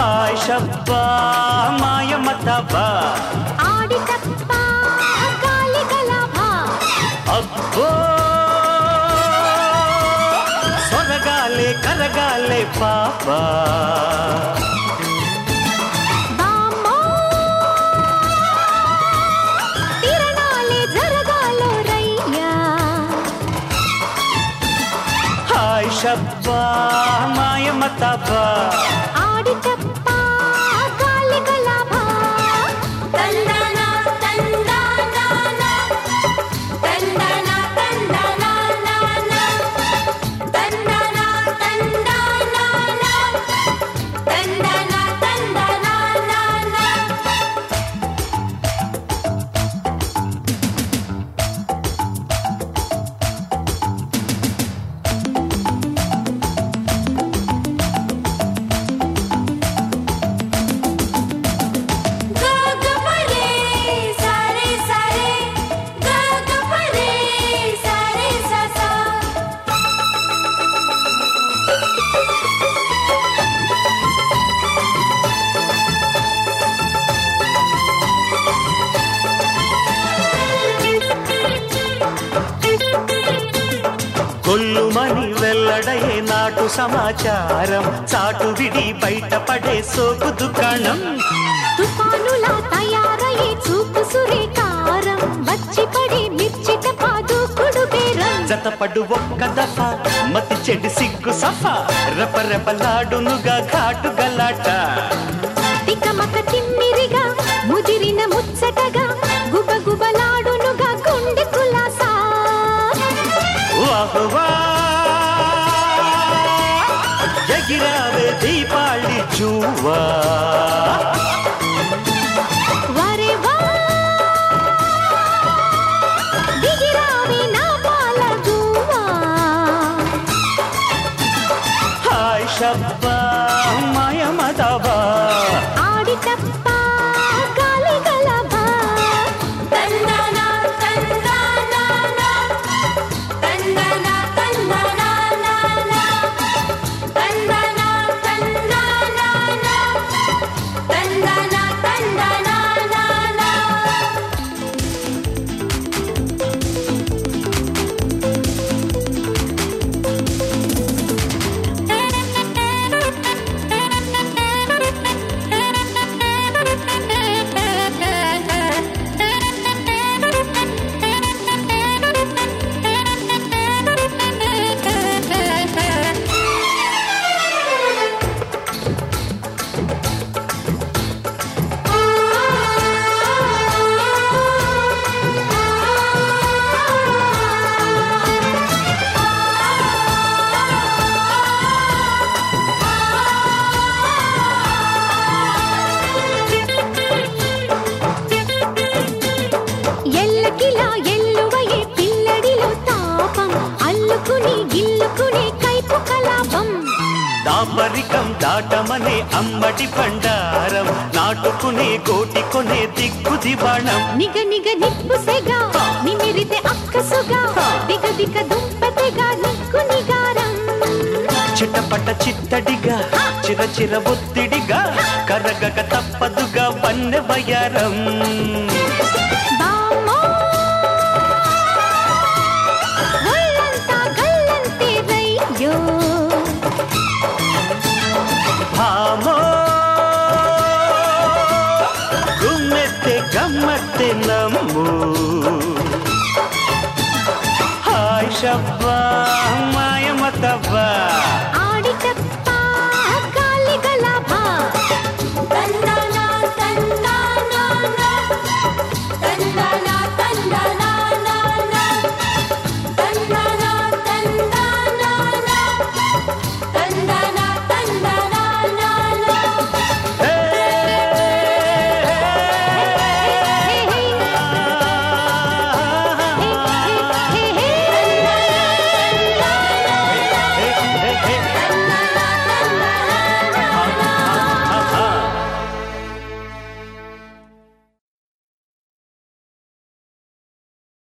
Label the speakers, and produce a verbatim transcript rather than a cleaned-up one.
Speaker 1: hi షబ్బా మాయమతబా
Speaker 2: ఆడి తప్ప గాలి గలభా
Speaker 1: అబ్బో సొరగాలే కరగాలే పాపా
Speaker 2: బామ్మో తిరణాలే జరగాలో రయ్యా
Speaker 1: హాయ్ షబ్బా మాయమతబా
Speaker 2: ఆడి తప్ప గాలి గలభా తందనా తందనా తందనా తందనా తందనా తందనా తందనా తందనా గగపరే సరే సరే గగపరే సరే ససా
Speaker 1: కొల్లుమని వెల్లడయే నాటు సమాచారం చాటు విడి బయటపడే సోకు దుకాణం
Speaker 2: తుఫానులా తయారయ్యే చూపు సురేకారం వచ్చి పడి మిర్చిట పాదుకుడు బేరం
Speaker 1: జతపడు ఒక్క దఫా మతి చెడి సిగ్గు సఫా రెపరెపలాడునుగా ఘాటు గలాట
Speaker 2: తికమక తిమ్మిరిగా ముదిరిన ముచ్చటగా గుబగుబలాడునుగా గుండె కులాసా
Speaker 1: వాహ్వా ఎగిరావే దీపాళి జువ్వా
Speaker 2: వరే వా దిగిరావే నా పాల గువ్వా
Speaker 1: హాయ్ షబ్బా మాయమతబా
Speaker 2: ఆడి తప్ప గాలి గలభా తందనా తందనా తందనా తందనా తందనా తందనా తందనా తందనా ఎల్లకిలా ఎల్లువయే పిల్లడిలో తాపం అల్లుకుని గిల్లుకునే కైపు కలాపం
Speaker 1: దాపరికం దాటమనే అమ్మటి బండారం నాటుకునే కోటి కొనే దిక్కు దివాణం
Speaker 2: నిగ నిగ నిప్పు సెగా నిమిరితే అక్కసుగా దిగ దిగ దుంపతెగా నిక్కు నిగారం
Speaker 1: చిటపట చిత్తడిగా చిర చిర ఒత్తిడిగా కరగక తప్పదుగా వన్నె వయారం
Speaker 2: బామ్మో ఒళ్ళంతా గల్లంతే రయ్యో
Speaker 1: భామో గుమ్మెత్తే గమ్మత్తే నమ్ము